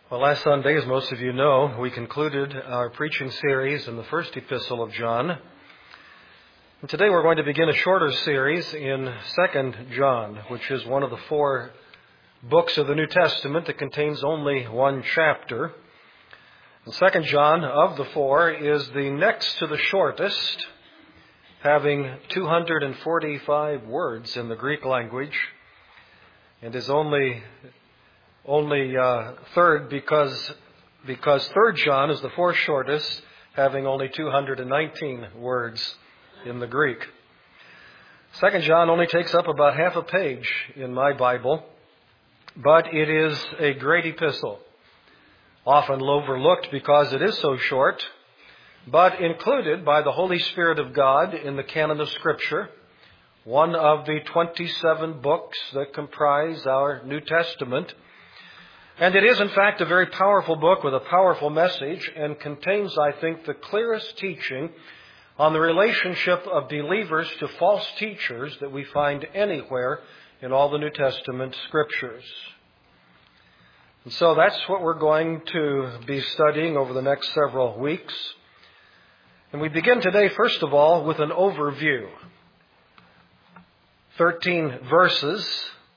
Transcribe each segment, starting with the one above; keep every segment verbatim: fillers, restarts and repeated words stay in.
Well, last Sunday, as most of you know, we concluded our preaching series in the first epistle of John. And today we're going to begin a shorter series in Second John, which is one of the four books of the New Testament that contains only one chapter. And Second John, of the four, is the next to the shortest, having two hundred forty-five words in the Greek language, and is only only uh, third because because Third John is the fourth shortest, having only two hundred nineteen words in the Greek. Second John only takes up about half a page in my Bible, but it is a great epistle, often overlooked because it is so short, but included by the Holy Spirit of God in the canon of Scripture, one of the twenty-seven books that comprise our New Testament. And it is, in fact, a very powerful book with a powerful message and contains, I think, the clearest teaching on the relationship of believers to false teachers that we find anywhere in all the New Testament Scriptures. And so that's what we're going to be studying over the next several weeks. And we begin today, first of all, with an overview. Thirteen verses.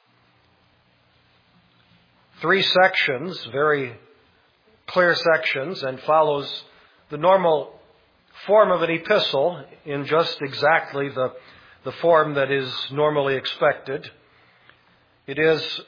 Three sections, very clear sections, and follows the normal form of an epistle in just exactly the, the form that is normally expected. It is,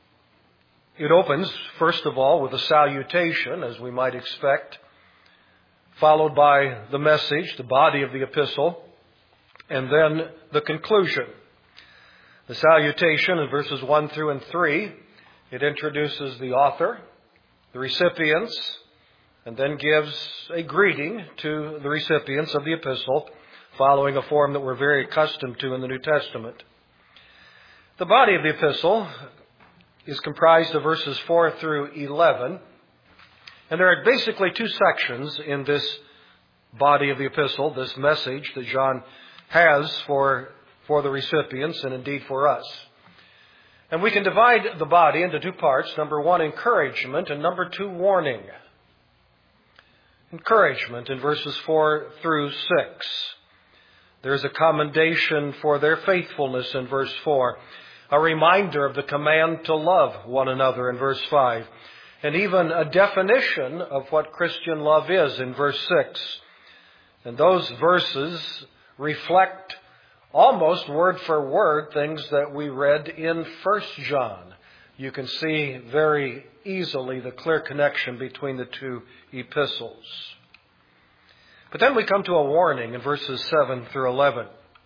it opens, first of all, with a salutation, as we might expect, followed by the message, the body of the epistle, and then the conclusion. The salutation in verses one through and three, it introduces the author, the recipients, and then gives a greeting to the recipients of the epistle, following a form that we're very accustomed to in the New Testament. The body of the epistle is comprised of verses four through eleven, and there are basically two sections in this body of the epistle, this message that John has for, for the recipients and indeed for us. And we can divide the body into two parts. Number one, encouragement, and number two, warning. Encouragement in verses four through six. There's a commendation for their faithfulness in verse four. A reminder of the command to love one another in verse five. And even a definition of what Christian love is in verse six. And those verses reflect almost word for word things that we read in First John. You can see very easily the clear connection between the two epistles. But then we come to a warning in verses seven through eleven.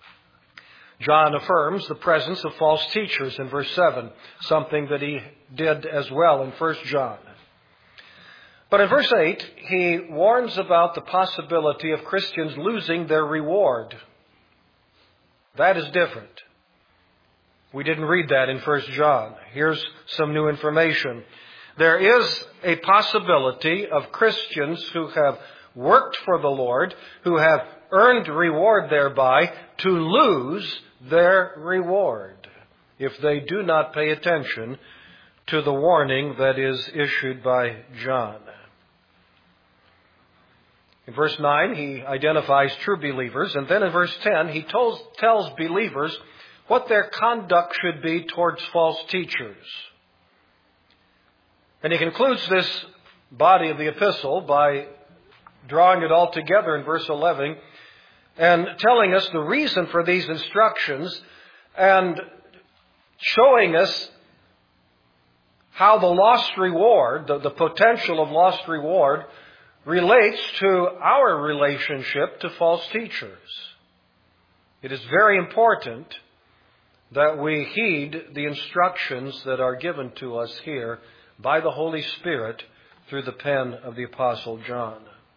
John affirms the presence of false teachers in verse seven, something that he did as well in First John. But in verse eight, he warns about the possibility of Christians losing their reward. That is different. We didn't read that in First John. Here's some new information. There is a possibility of Christians who have worked for the Lord, who have earned reward thereby, to lose their reward if they do not pay attention to the warning that is issued by John. In verse nine, he identifies true believers. And then in verse ten, he tells, tells believers what their conduct should be towards false teachers. And he concludes this body of the epistle by drawing it all together in verse eleven and telling us the reason for these instructions and showing us how the lost reward, the, the potential of lost reward, relates to our relationship to false teachers. It is very important that we heed the instructions that are given to us here by the Holy Spirit through the pen of the Apostle John.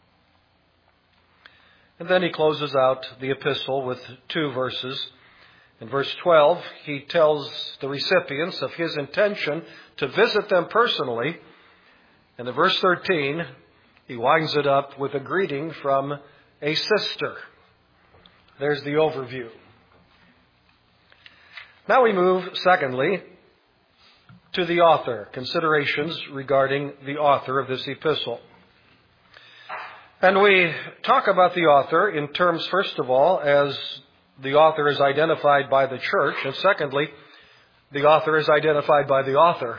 And then he closes out the epistle with two verses. In verse twelve, he tells the recipients of his intention to visit them personally. And in verse thirteen, he winds it up with a greeting from a sister. There's the overview. Now we move, secondly, to the author, considerations regarding the author of this epistle. And we talk about the author in terms, first of all, as the author is identified by the church, and secondly, the author is identified by the author.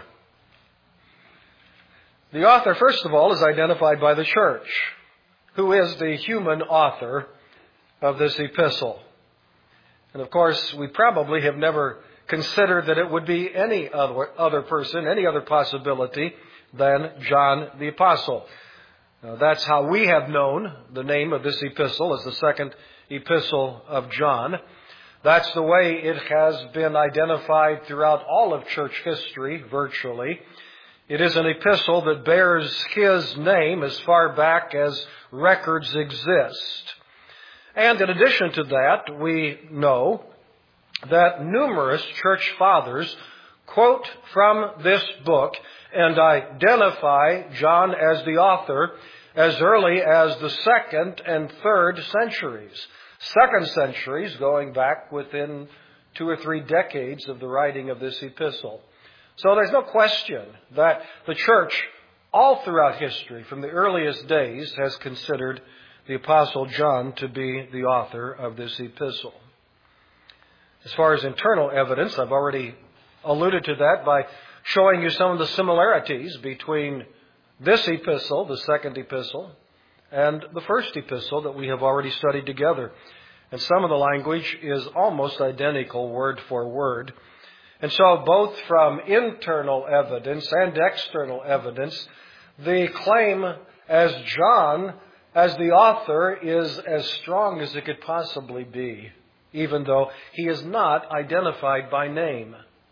The author, first of all, is identified by the church, who is the human author of this epistle. And of course, we probably have never considered that it would be any other, other person, any other possibility than John the Apostle. Now, that's how we have known the name of this epistle as the second epistle of John. That's the way it has been identified throughout all of church history, virtually. It is an epistle that bears his name as far back as records exist. And in addition to that, we know that numerous church fathers quote from this book and identify John as the author as early as the second and third centuries. Second centuries going back within two or three decades of the writing of this epistle. So there's no question that the church, all throughout history, from the earliest days, has considered the Apostle John to be the author of this epistle. As far as internal evidence, I've already alluded to that by showing you some of the similarities between this epistle, the second epistle, and the first epistle that we have already studied together. And some of the language is almost identical word for word. And so both from internal evidence and external evidence, the claim as John, as the author, is as strong as it could possibly be, even though he is not identified by name.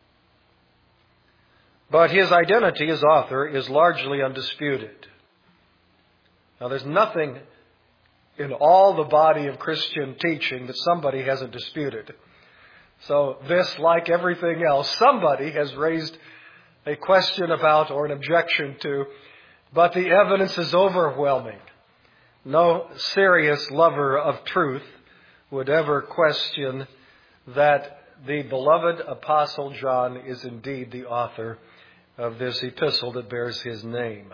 But his identity as author is largely undisputed. Now, there's nothing in all the body of Christian teaching that somebody hasn't disputed. So this, like everything else, somebody has raised a question about or an objection to, but the evidence is overwhelming. No serious lover of truth would ever question that the beloved Apostle John is indeed the author of this epistle that bears his name.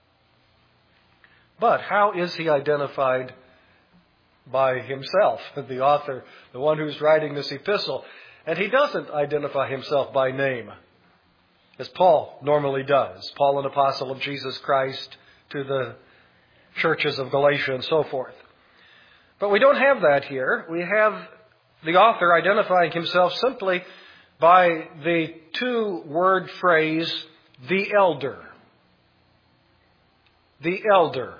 But how is he identified by himself, the author, the one who's writing this epistle? And he doesn't identify himself by name, as Paul normally does. Paul, an apostle of Jesus Christ to the churches of Galatia and so forth. But we don't have that here. We have the author identifying himself simply by the two-word phrase, the elder. The elder.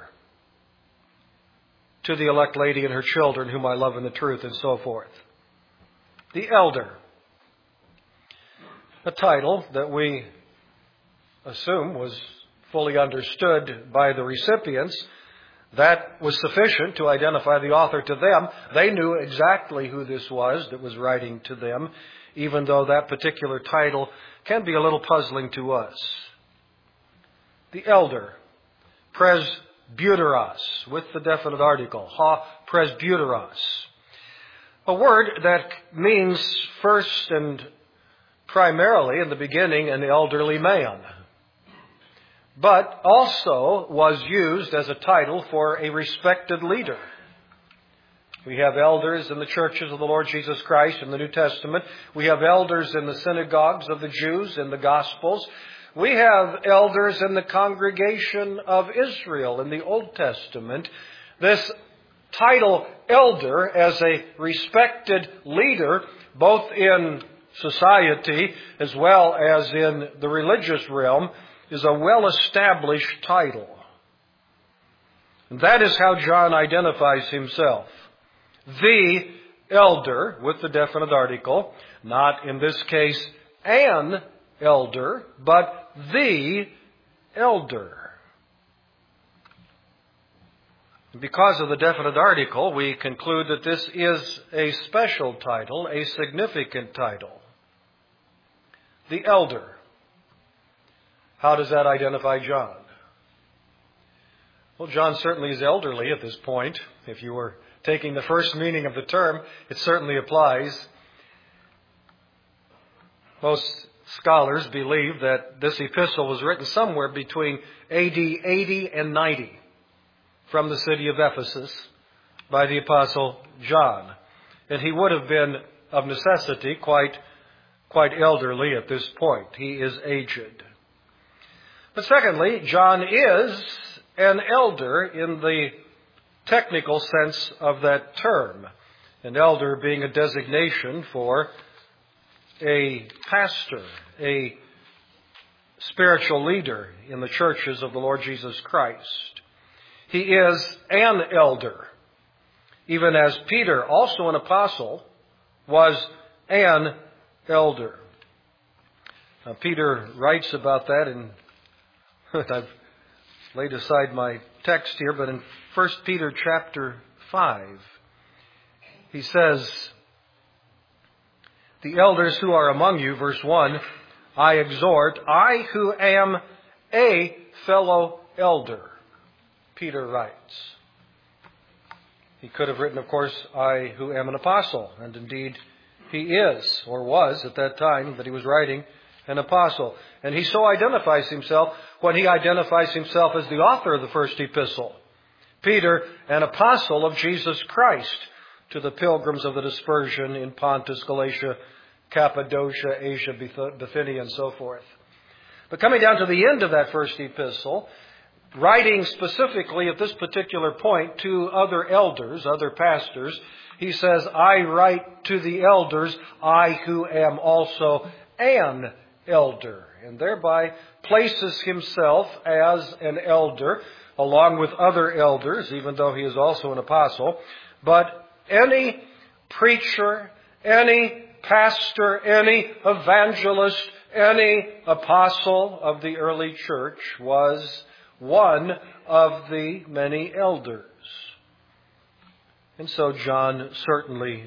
To the elect lady and her children, whom I love in the truth, and so forth. The elder. A title that we assume was fully understood by the recipients. That was sufficient to identify the author to them. They knew exactly who this was that was writing to them, even though that particular title can be a little puzzling to us. The elder. Presbyteros, with the definite article. Ha presbyteros. A word that means first and primarily in the beginning an elderly man, but also was used as a title for a respected leader. We have elders in the churches of the Lord Jesus Christ in the New Testament. We have elders in the synagogues of the Jews in the Gospels. We have elders in the congregation of Israel in the Old Testament. This title, elder, as a respected leader, both in society as well as in the religious realm, is a well-established title. And that is how John identifies himself. The elder, with the definite article, not in this case an elder, but the elder. Because of the definite article, we conclude that this is a special title, a significant title. The elder. How does that identify John? Well, John certainly is elderly at this point. If you were taking the first meaning of the term, it certainly applies. Most scholars believe that this epistle was written somewhere between A D eighty and ninety from the city of Ephesus by the Apostle John. And he would have been, of necessity, quite, quite elderly at this point. He is aged. But secondly, John is an elder in the technical sense of that term. An elder being a designation for a pastor, a spiritual leader in the churches of the Lord Jesus Christ. He is an elder, even as Peter, also an apostle, was an elder. Now, Peter writes about that in, I've laid aside my text here, but in First Peter chapter five, he says, the elders who are among you, verse one, I exhort, I who am a fellow elder. Peter writes. He could have written, of course, I who am an apostle. And indeed, he is, or was at that time that he was writing, an apostle. And he so identifies himself when he identifies himself as the author of the first epistle. Peter, an apostle of Jesus Christ, to the pilgrims of the dispersion in Pontus, Galatia, Cappadocia, Asia, Bithynia, and so forth. But coming down to the end of that first epistle, writing specifically at this particular point to other elders, other pastors, he says, I write to the elders, I who am also an elder, and thereby places himself as an elder along with other elders, even though he is also an apostle. But any preacher, any pastor, any evangelist, any apostle of the early church was one of the many elders. And so John certainly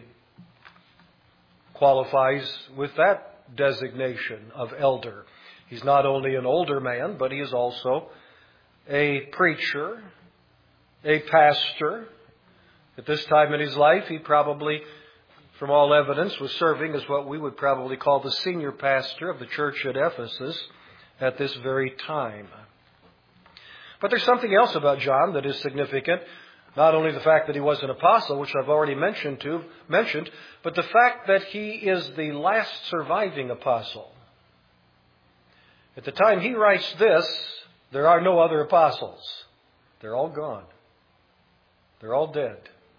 qualifies with that designation of elder. He's not only an older man, but he is also a preacher, a pastor. At this time in his life, he probably, from all evidence, was serving as what we would probably call the senior pastor of the church at Ephesus at this very time. But there's something else about John that is significant. Not only the fact that he was an apostle, which I've already mentioned, to, mentioned, but the fact that he is the last surviving apostle. At the time he writes this, there are no other apostles. They're all gone. They're all dead.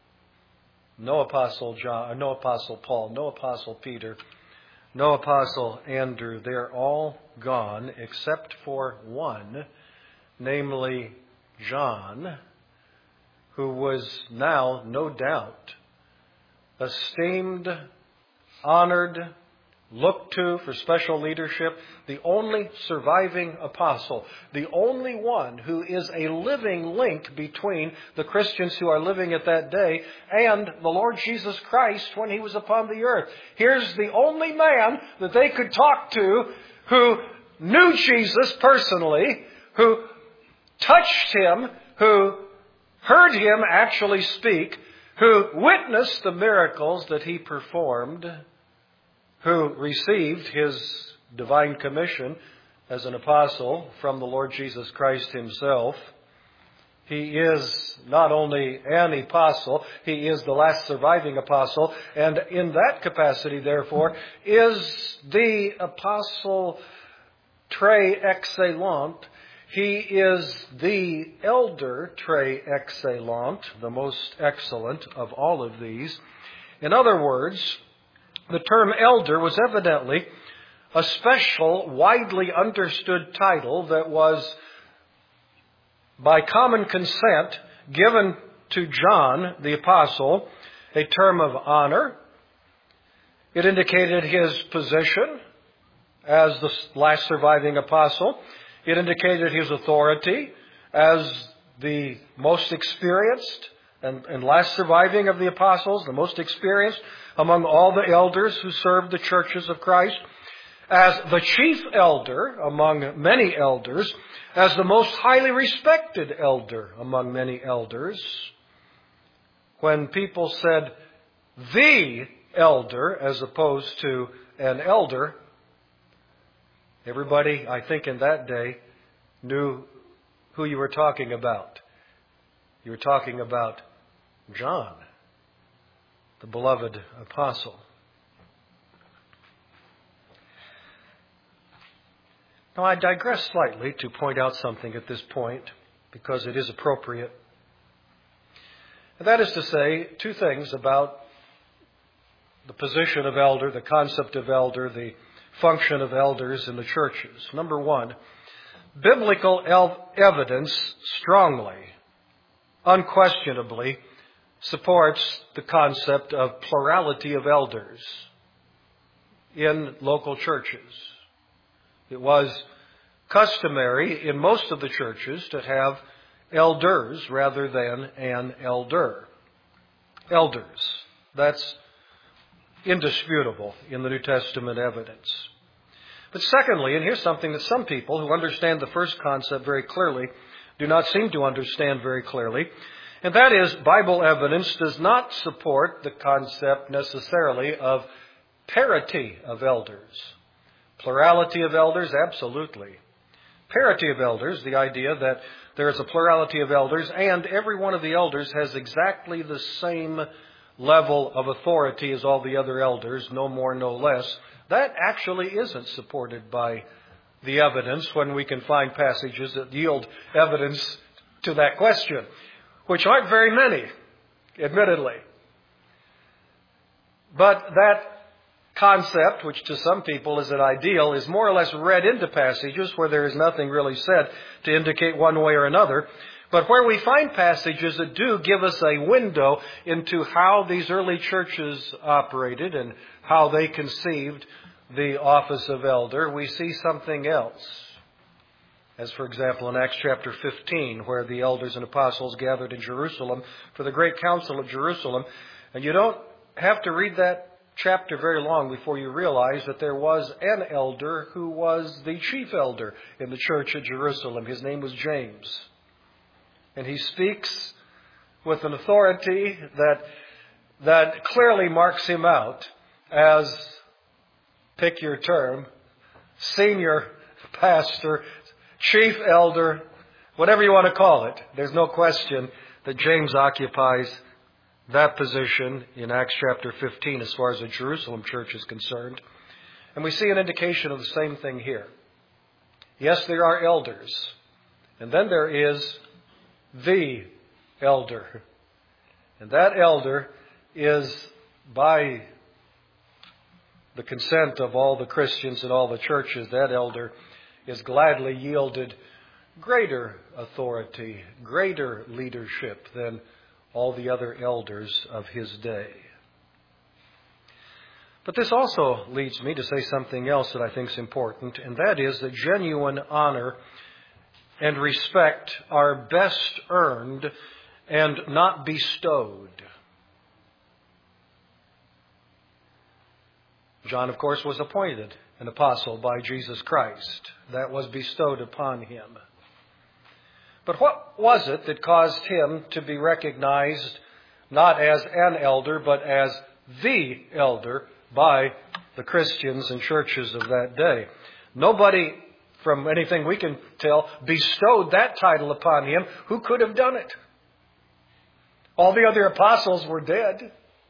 No apostle John, no apostle Paul, no apostle Peter, no apostle Andrew. They're all gone except for one, namely John, who was now, no doubt, esteemed, honored, looked to for special leadership, the only surviving apostle, the only one who is a living link between the Christians who are living at that day and the Lord Jesus Christ when he was upon the earth. Here's the only man that they could talk to who knew Jesus personally, who touched him, who heard him actually speak, who witnessed the miracles that he performed, who received his divine commission as an apostle from the Lord Jesus Christ himself. He is not only an apostle, he is the last surviving apostle, and in that capacity, therefore, is the apostle très excellent. He is the elder très excellent, the most excellent of all of these. In other words, the term elder was evidently a special, widely understood title that was, by common consent, given to John the apostle, a term of honor. It indicated his position as the last surviving apostle. It indicated his authority as the most experienced and, and last surviving of the apostles, the most experienced among all the elders who served the churches of Christ, as the chief elder among many elders, as the most highly respected elder among many elders. When people said the elder as opposed to an elder, Everybody, I think, in that day knew who you were talking about. You were talking about John, the beloved apostle. Now, I digress slightly to point out something at this point, because it is appropriate. And that is to say two things about the position of elder, the concept of elder, the function of elders in the churches. Number one, biblical el- evidence strongly, unquestionably, supports the concept of plurality of elders in local churches. It was customary in most of the churches to have elders rather than an elder. Elders. That's indisputable in the New Testament evidence. But secondly, and here's something that some people who understand the first concept very clearly do not seem to understand very clearly, and that is Bible evidence does not support the concept necessarily of parity of elders. Plurality of elders, absolutely. Parity of elders, the idea that there is a plurality of elders and every one of the elders has exactly the same level of authority as all the other elders, no more, no less. That actually isn't supported by the evidence when we can find passages that yield evidence to that question, which aren't very many, admittedly. But that concept, which to some people is an ideal, is more or less read into passages where there is nothing really said to indicate one way or another. But where we find passages that do give us a window into how these early churches operated and how they conceived the office of elder, we see something else. As, for example, in Acts chapter fifteen, where the elders and apostles gathered in Jerusalem for the great council of Jerusalem. And you don't have to read that chapter very long before you realize that there was an elder who was the chief elder in the church at Jerusalem. His name was James. And he speaks with an authority that, that clearly marks him out as, pick your term, senior pastor, chief elder, whatever you want to call it. There's no question that James occupies that position in Acts chapter fifteen as far as the Jerusalem church is concerned. And we see an indication of the same thing here. Yes, there are elders. And then there is the elder. And that elder is, by the consent of all the Christians in all the churches, that elder is gladly yielded greater authority, greater leadership than all the other elders of his day. But this also leads me to say something else that I think is important, and that is that genuine honor and respect are best earned and not bestowed. John, of course, was appointed an apostle by Jesus Christ. That was bestowed upon him. But what was it that caused him to be recognized not as an elder, but as the elder by the Christians and churches of that day? Nobody, from anything we can tell, bestowed that title upon him. Who could have done it? All the other apostles were dead.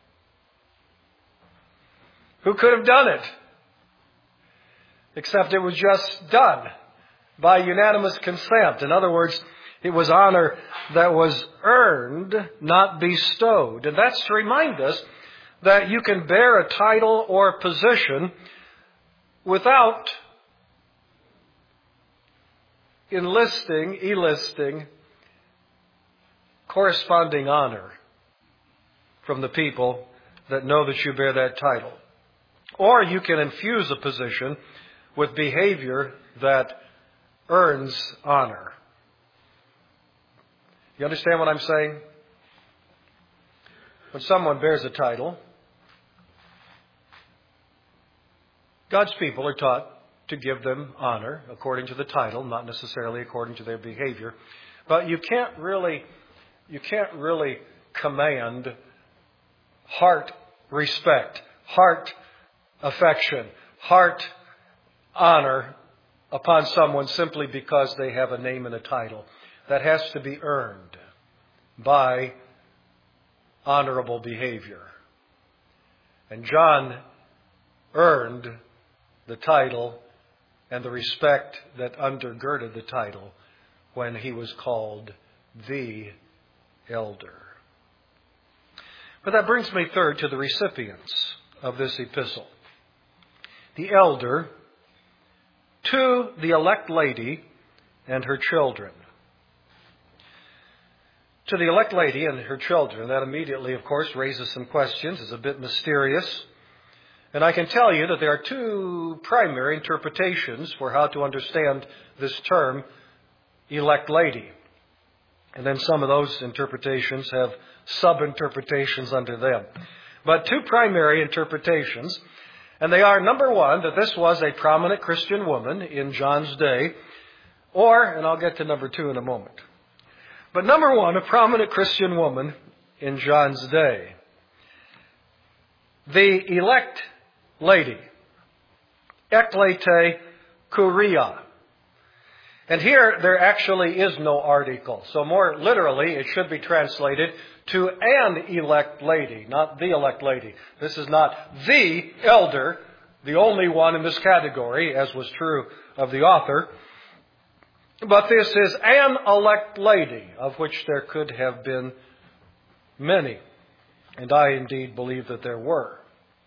Who could have done it? Except it was just done by unanimous consent. In other words, it was honor that was earned, not bestowed. And that's to remind us that you can bear a title or a position without enlisting, eliciting corresponding honor from the people that know that you bear that title. Or you can infuse a position with behavior that earns honor. You understand what I'm saying? When someone bears a title, God's people are taught to give them honor according to the title, not necessarily according to their behavior. But you can't really, you can't really command heart respect, heart affection, heart honor upon someone simply because they have a name and a title. That has to be earned by honorable behavior. And John earned the title and the respect that undergirded the title when he was called the elder. But that brings me third to the recipients of this epistle. The elder to the elect lady and her children. To the elect lady and her children, that immediately, of course, raises some questions. It's a bit mysterious. And I can tell you that there are two primary interpretations for how to understand this term, elect lady. And then some of those interpretations have sub-interpretations under them. But two primary interpretations, and they are, number one, that this was a prominent Christian woman in John's day, or, and I'll get to number two in a moment. But number one, a prominent Christian woman in John's day. The elect lady, eklete kuria. And here there actually is no article. So more literally, it should be translated to an elect lady, not the elect lady. This is not the elder, the only one in this category, as was true of the author. But this is an elect lady, of which there could have been many. And I indeed believe that there were.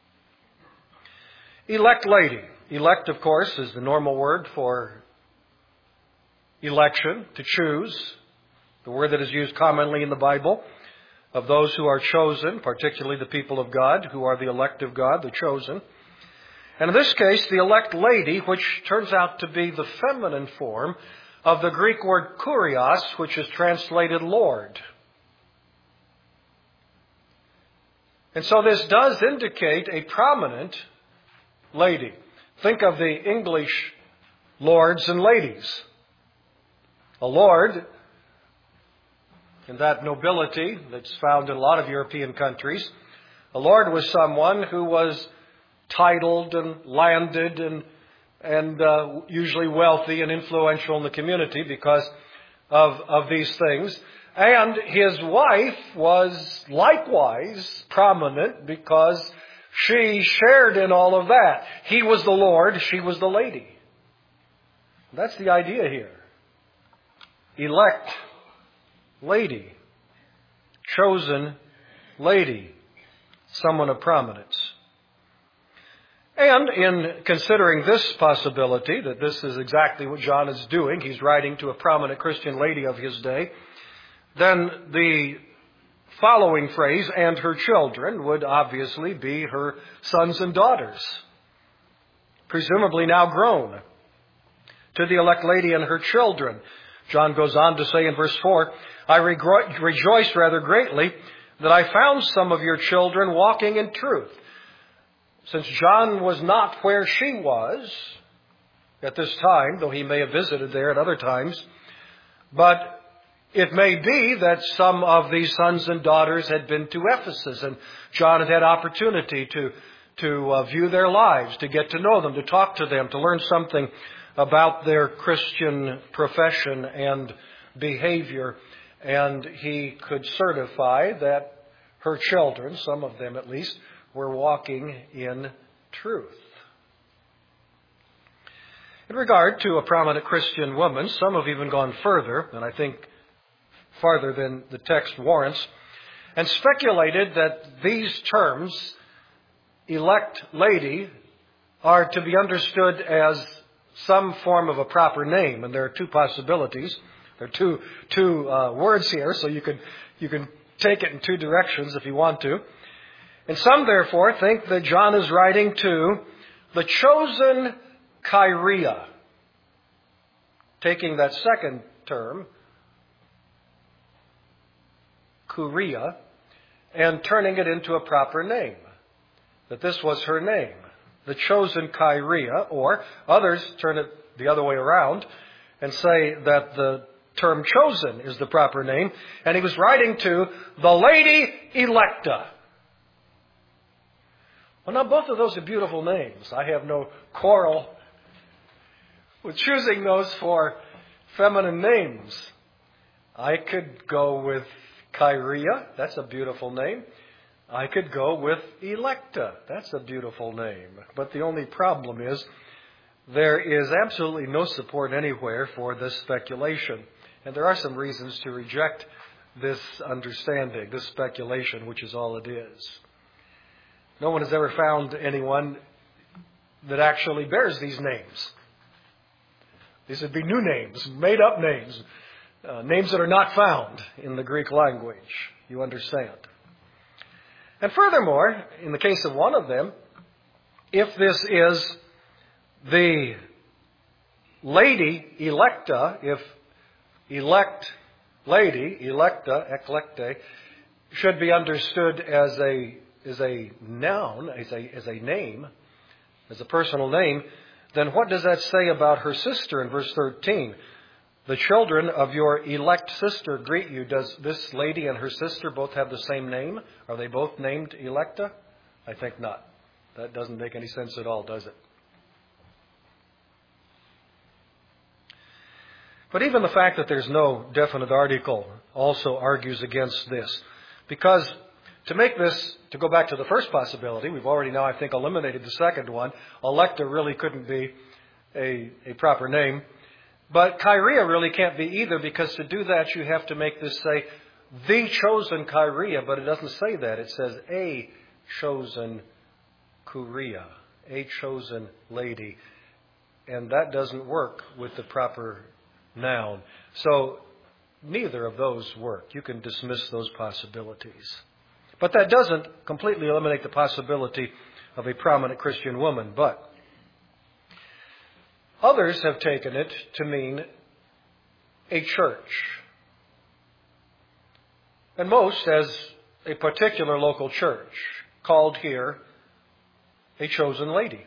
Elect lady. Elect, of course, is the normal word for election, to choose. The word that is used commonly in the Bible of those who are chosen, particularly the people of God, who are the elect of God, the chosen. And in this case, the elect lady, which turns out to be the feminine form of the Greek word kurios, which is translated Lord. And so this does indicate a prominent lady. Think of the English lords and ladies. A lord, in that nobility that's found in a lot of European countries, a lord was someone who was titled and landed and and uh, usually wealthy and influential in the community because of, of these things. And his wife was likewise prominent because she shared in all of that. He was the Lord, she was the lady. That's the idea here. Elect lady, chosen lady, someone of prominence. And in considering this possibility, that this is exactly what John is doing, he's writing to a prominent Christian lady of his day, then the following phrase, and her children, would obviously be her sons and daughters, presumably now grown. To the elect lady and her children, John goes on to say in verse four, I regro- rejoice rather greatly that I found some of your children walking in truth. Since John was not where she was at this time, though he may have visited there at other times, but it may be that some of these sons and daughters had been to Ephesus, and John had had opportunity to, to uh, view their lives, to get to know them, to talk to them, to learn something about their Christian profession and behavior. And he could certify that her children, some of them at least, were walking in truth. In regard to a prominent Christian woman, some have even gone further, and I think farther than the text warrants, and speculated that these terms, elect lady, are to be understood as some form of a proper name. And there are two possibilities. There are two, two uh, words here, so you can, you can take it in two directions if you want to. And some, therefore, think that John is writing to the chosen Kyria, taking that second term, Kuria, and turning it into a proper name. That this was her name, the chosen Kyria, or others turn it the other way around and say that the term chosen is the proper name, and he was writing to the Lady Electa. Well, now both of those are beautiful names. I have no quarrel with choosing those for feminine names. I could go with Kyria. That's a beautiful name. I could go with Electa. That's a beautiful name. But the only problem is there is absolutely no support anywhere for this speculation. And there are some reasons to reject this understanding, this speculation, which is all it is. No one has ever found anyone that actually bears these names. These would be new names, made-up names, uh, names that are not found in the Greek language. You understand? And furthermore, in the case of one of them, if this is the lady Electa, if elect lady, Electa, eklecte, should be understood as a as a noun, as a as a name, as a personal name, then what does that say about her sister in verse thirteen? The children of your elect sister greet you. Does this lady and her sister both have the same name? Are they both named Electa? I think not. That doesn't make any sense at all, does it? But even the fact that there's no definite article also argues against this. Because to make this, to go back to the first possibility, we've already now, I think, eliminated the second one. Electa really couldn't be a, a proper name. But Kyria really can't be either, because to do that you have to make this say, the chosen Kyria, but it doesn't say that. It says a chosen Kuria, a chosen lady. And that doesn't work with the proper noun. So neither of those work. You can dismiss those possibilities. But that doesn't completely eliminate the possibility of a prominent Christian woman. But others have taken it to mean a church. And most as a particular local church, called here a chosen lady.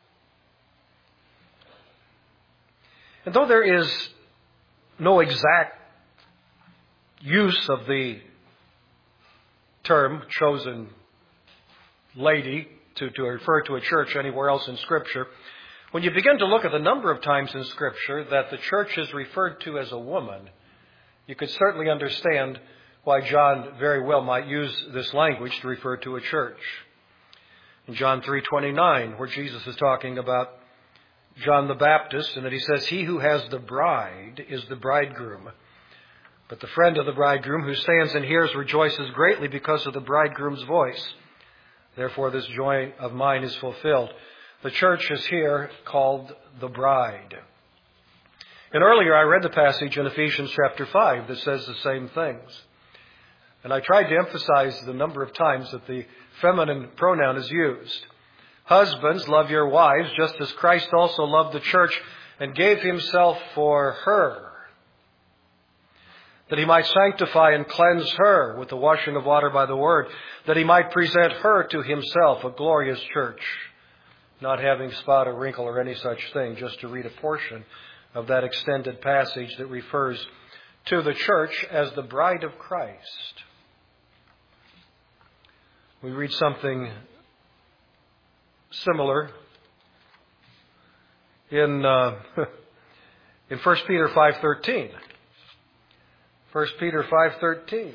And though there is no exact use of the term chosen lady to, to refer to a church anywhere else in Scripture, when you begin to look at the number of times in Scripture that the church is referred to as a woman, you could certainly understand why John very well might use this language to refer to a church. In John three twenty-nine, where Jesus is talking about John the Baptist, and that he says, he who has the bride is the bridegroom. But the friend of the bridegroom who stands and hears rejoices greatly because of the bridegroom's voice. Therefore this joy of mine is fulfilled. The church is here called the bride. And earlier I read the passage in Ephesians chapter five that says the same things. And I tried to emphasize the number of times that the feminine pronoun is used. Husbands, love your wives, just as Christ also loved the church and gave himself for her, that he might sanctify and cleanse her with the washing of water by the word, that he might present her to himself, a glorious church, not having spot or wrinkle or any such thing, just to read a portion of that extended passage that refers to the church as the bride of Christ. We read something similar in uh, in First Peter five thirteen. First Peter five thirteen.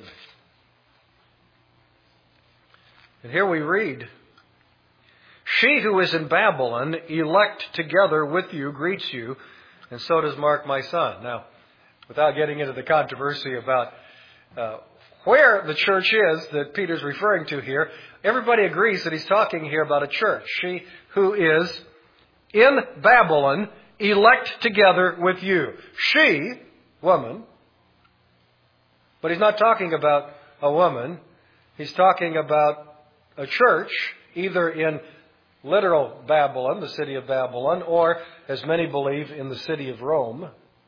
And here we read, she who is in Babylon, elect together with you, greets you, and so does Mark my son. Now, without getting into the controversy about uh, where the church is that Peter's referring to here, everybody agrees that he's talking here about a church. She who is in Babylon, elect together with you. She, woman, but he's not talking about a woman. He's talking about a church, either in literal Babylon, the city of Babylon, or, as many believe, in the city of Rome.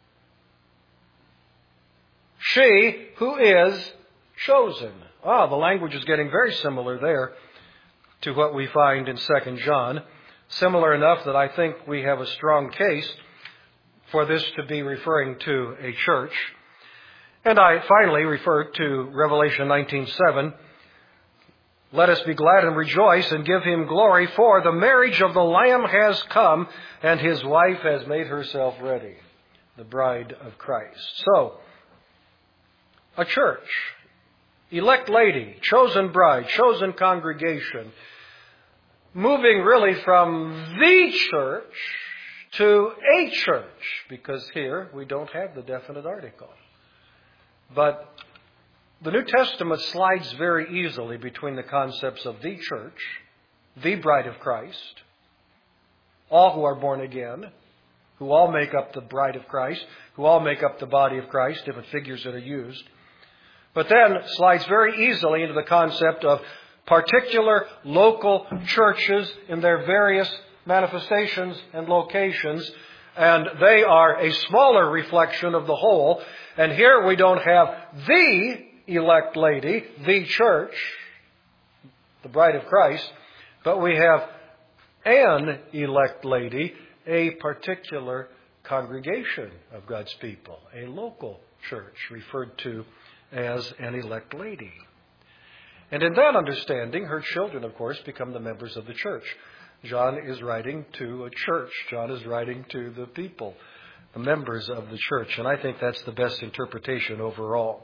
She who is chosen. Ah, the language is getting very similar there to what we find in Second John. Similar enough that I think we have a strong case for this to be referring to a church. And I finally refer to Revelation nineteen seven. Let us be glad and rejoice and give him glory, for the marriage of the Lamb has come, and his wife has made herself ready, the bride of Christ. So, a church, elect lady, chosen bride, chosen congregation, moving really from the church to a church, because here we don't have the definite article. But the New Testament slides very easily between the concepts of the church, the bride of Christ, all who are born again, who all make up the bride of Christ, who all make up the body of Christ, different figures that are used. But then slides very easily into the concept of particular local churches in their various manifestations and locations, and they are a smaller reflection of the whole. And here we don't have the elect lady, the church, the bride of Christ, but we have an elect lady, a particular congregation of God's people, a local church referred to as an elect lady. And in that understanding, her children, of course, become the members of the church. John is writing to a church. John is writing to the people, the members of the church. And I think that's the best interpretation overall.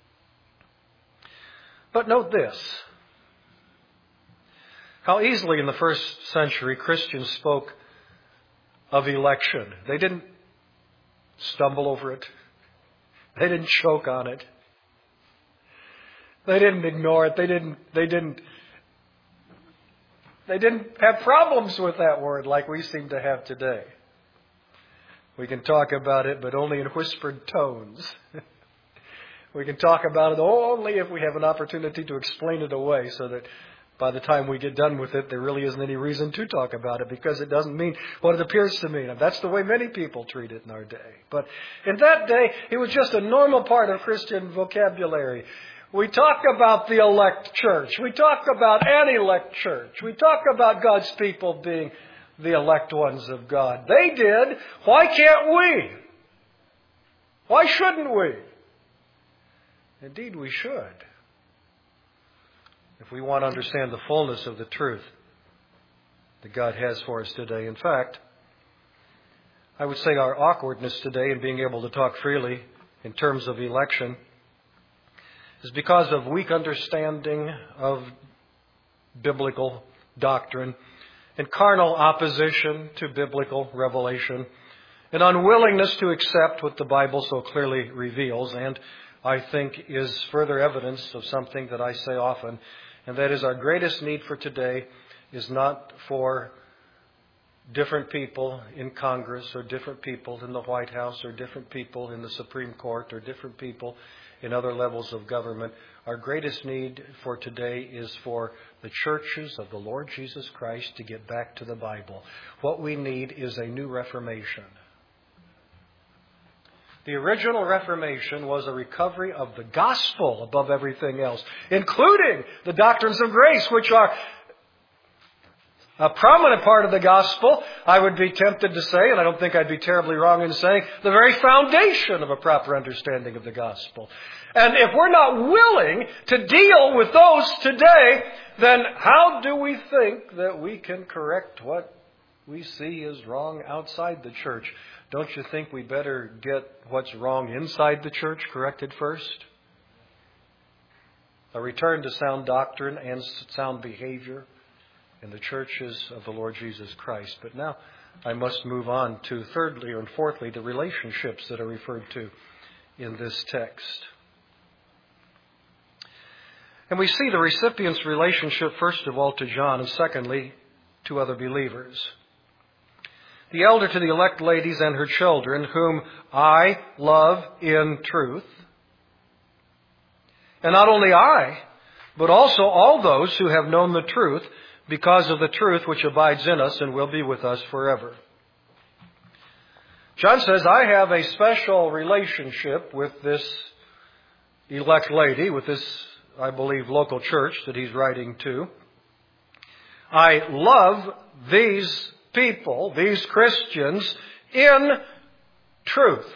But note this. How easily in the first century Christians spoke of election. They didn't stumble over it. They didn't choke on it. They didn't ignore it. They didn't, they didn't, they didn't have problems with that word like we seem to have today. We can talk about it, but only in whispered tones. We can talk about it only if we have an opportunity to explain it away, so that by the time we get done with it, there really isn't any reason to talk about it, because it doesn't mean what it appears to mean. And that's the way many people treat it in our day. But in that day, it was just a normal part of Christian vocabulary. We talk about the elect church. We talk about an elect church. We talk about God's people being the elect ones of God. They did. Why can't we? Why shouldn't we? Indeed, we should, if we want to understand the fullness of the truth that God has for us today. In fact, I would say our awkwardness today in being able to talk freely in terms of election is because of weak understanding of biblical doctrine and carnal opposition to biblical revelation, and unwillingness to accept what the Bible so clearly reveals, and I think is further evidence of something that I say often, and that is our greatest need for today is not for different people in Congress, or different people in the White House, or different people in the Supreme Court, or different people in other levels of government. Our greatest need for today is for the churches of the Lord Jesus Christ to get back to the Bible. What we need is a new Reformation. The original Reformation was a recovery of the gospel above everything else, including the doctrines of grace, which are a prominent part of the gospel. I would be tempted to say, and I don't think I'd be terribly wrong in saying, the very foundation of a proper understanding of the gospel. And if we're not willing to deal with those today, then how do we think that we can correct what we see is wrong outside the church? Don't you think we better get what's wrong inside the church corrected first? A return to sound doctrine and sound behavior in the churches of the Lord Jesus Christ. But now I must move on to thirdly and fourthly, the relationships that are referred to in this text. And we see the recipient's relationship, first of all, to John, and secondly, to other believers. The elder to the elect ladies and her children, whom I love in truth. And not only I, but also all those who have known the truth, because of the truth which abides in us and will be with us forever. John says, I have a special relationship with this elect lady, with this, I believe, local church that he's writing to. I love these people, these Christians, in truth.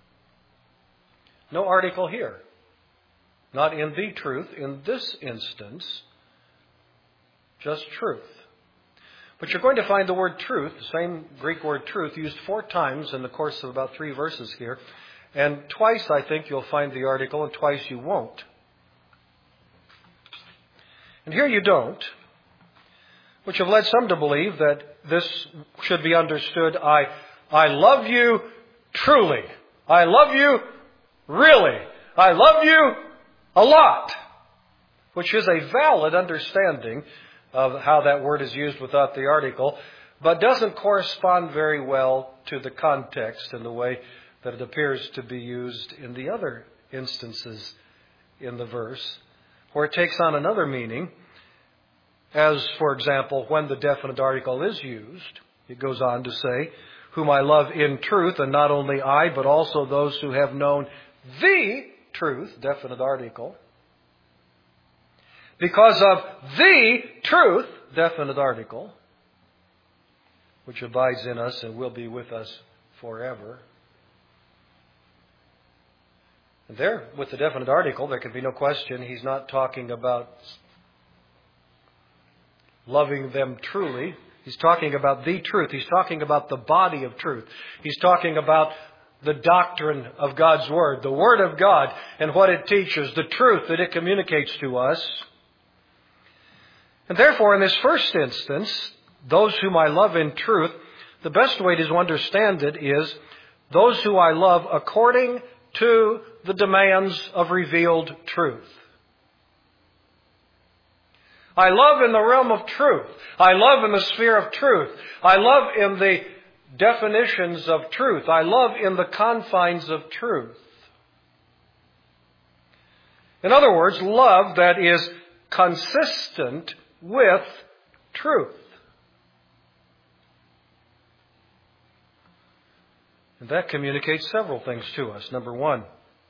No article here. Not in the truth. In this instance, Just truth. But you're going to find the word truth, the same Greek word truth, used four times in the course of about three verses here. And twice, I think, you'll find the article, and twice you won't. And here you don't, which have led some to believe that this should be understood, I, I love you truly. I love you really. I love you a lot, which is a valid understanding of how that word is used without the article, but doesn't correspond very well to the context and the way that it appears to be used in the other instances in the verse, where it takes on another meaning. As, for example, when the definite article is used, it goes on to say, whom I love in truth, and not only I, but also those who have known the truth, definite article. Because of the truth, definite article, which abides in us and will be with us forever. And there, with the definite article, there can be no question, he's not talking about loving them truly. He's talking about the truth. He's talking about the body of truth. He's talking about the doctrine of God's Word, the Word of God and what it teaches, the truth that it communicates to us. And therefore, in this first instance, those whom I love in truth, the best way to understand it is those who I love according to the demands of revealed truth. I love in the realm of truth. I love in the sphere of truth. I love in the definitions of truth. I love in the confines of truth. In other words, love that is consistent with truth. And that communicates several things to us. Number one,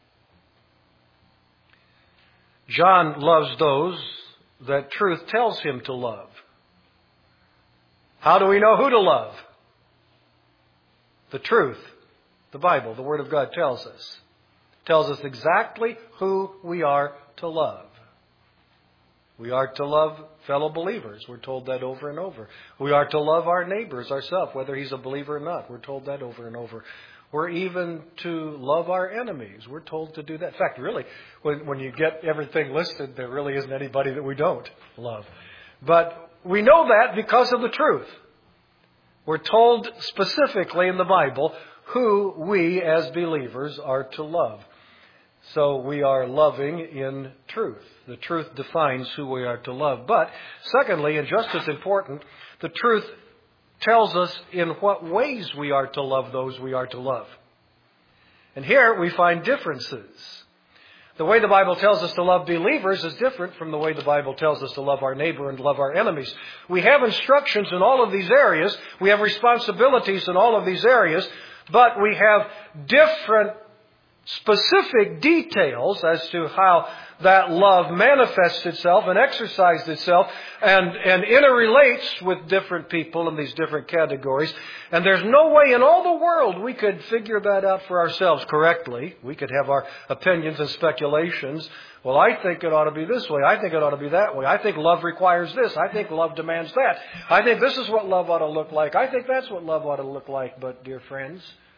John loves those that truth tells him to love. How do we know who to love? The truth, the Bible, the Word of God tells us. Tells us exactly who we are to love. We are to love fellow believers. We're told that over and over. We are to love our neighbors ourselves, whether he's a believer or not. We're told that over and over. We're even to love our enemies. We're told to do that. In fact, really, when, when you get everything listed, there really isn't anybody that we don't love. But we know that because of the truth. We're told specifically in the Bible who we as believers are to love. So we are loving in truth. The truth defines who we are to love. But secondly, and just as important, the truth tells us in what ways we are to love those we are to love. And here we find differences. The way the Bible tells us to love believers is different from the way the Bible tells us to love our neighbor and love our enemies. We have instructions in all of these areas. We have responsibilities in all of these areas. But we have different specific details as to how that love manifests itself and exercises itself and, and interrelates with different people in these different categories. And there's no way in all the world we could figure that out for ourselves correctly. We could have our opinions and speculations. Well, I think it ought to be this way. I think it ought to be that way. I think love requires this. I think love demands that. I think this is what love ought to look like. I think that's what love ought to look like. But, dear friends,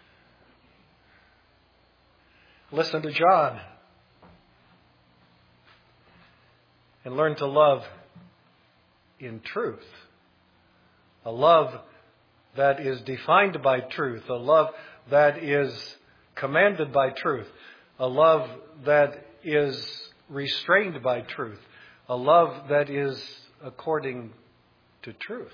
listen to John and learn to love in truth. A love that is defined by truth. A love that is commanded by truth. A love that is restrained by truth. A love that is according to truth.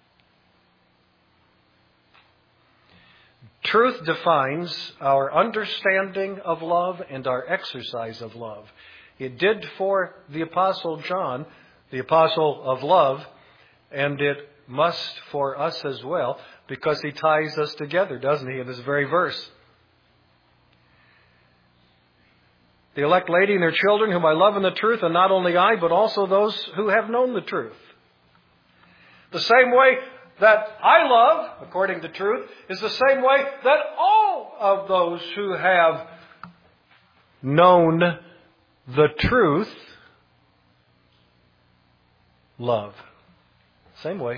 Truth defines our understanding of love and our exercise of love. It did for the Apostle John, the apostle of love, and it must for us as well, because he ties us together, doesn't he, in this very verse? The elect lady and their children, whom I love in the truth, and not only I, but also those who have known the truth. The same way that I love, according to truth, is the same way that all of those who have known the truth love. Same way.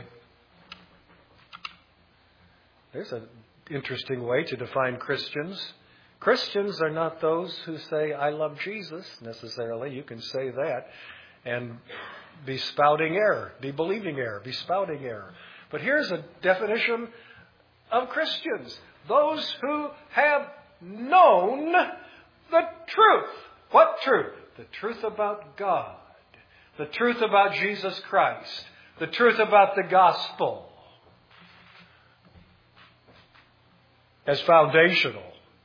There's an interesting way to define Christians. Christians are not those who say, I love Jesus, necessarily. You can say that and be spouting error, be believing error, be spouting error. But here's a definition of Christians. Those who have known the truth. What truth? The truth about God. The truth about Jesus Christ. The truth about the gospel. As foundational.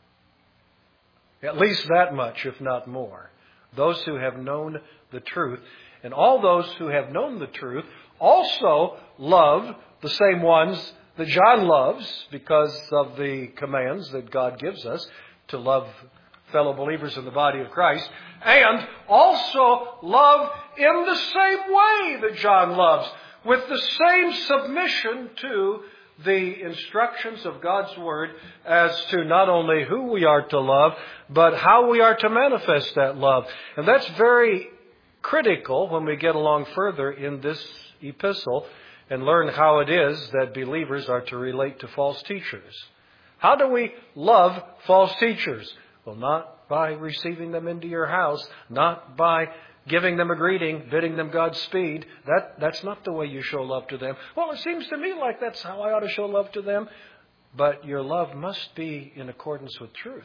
At least that much, if not more. Those who have known the truth. And all those who have known the truth also love the same ones that John loves because of the commands that God gives us to love fellow believers in the body of Christ. And also love in the same way that John loves. With the same submission to the instructions of God's Word as to not only who we are to love, but how we are to manifest that love. And that's very critical when we get along further in this epistle and learn how it is that believers are to relate to false teachers. How do we love false teachers? Well, not by receiving them into your house, not by giving them a greeting, bidding them Godspeed. That, that's not the way you show love to them. Well, it seems to me like that's how I ought to show love to them. But your love must be in accordance with truth.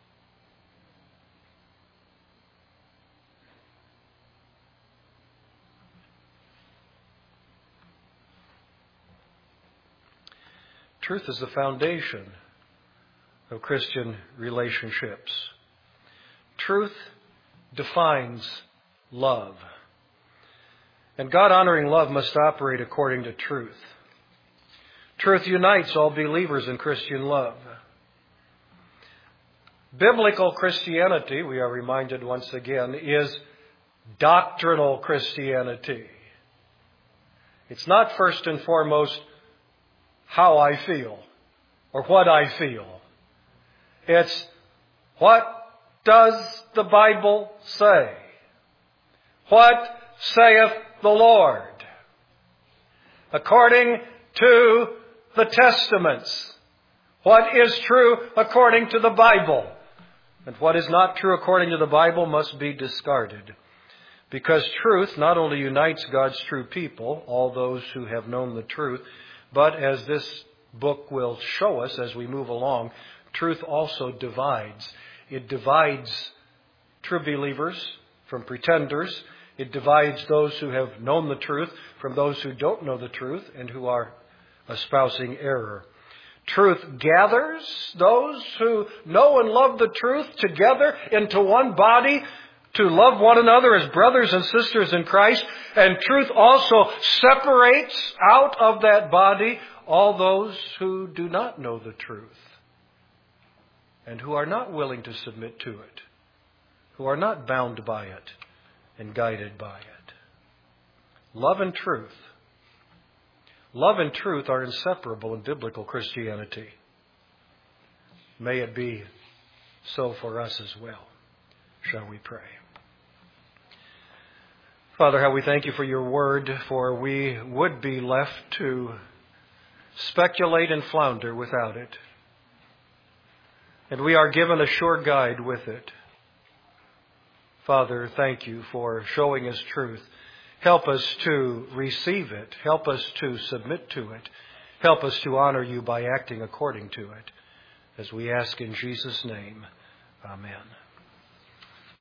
Truth is the foundation of Christian relationships. Truth defines love. And God-honoring love must operate according to truth. Truth unites all believers in Christian love. Biblical Christianity, we are reminded once again, is doctrinal Christianity. It's not first and foremost how I feel or what I feel. It's what does the Bible say? What saith the Lord? According to the Testaments. What is true according to the Bible? And what is not true according to the Bible must be discarded. Because truth not only unites God's true people, all those who have known the truth, but as this book will show us as we move along, truth also divides. It divides true believers from pretenders. It divides those who have known the truth from those who don't know the truth and who are espousing error. Truth gathers those who know and love the truth together into one body to love one another as brothers and sisters in Christ. And truth also separates out of that body all those who do not know the truth and who are not willing to submit to it, who are not bound by it and guided by it. Love and truth. Love and truth are inseparable in biblical Christianity. May it be so for us as well. Shall we pray? Father, how we thank you for your word, for we would be left to speculate and flounder without it. And we are given a sure guide with it. Father, thank you for showing us truth. Help us to receive it. Help us to submit to it. Help us to honor you by acting according to it. As we ask in Jesus' name, amen.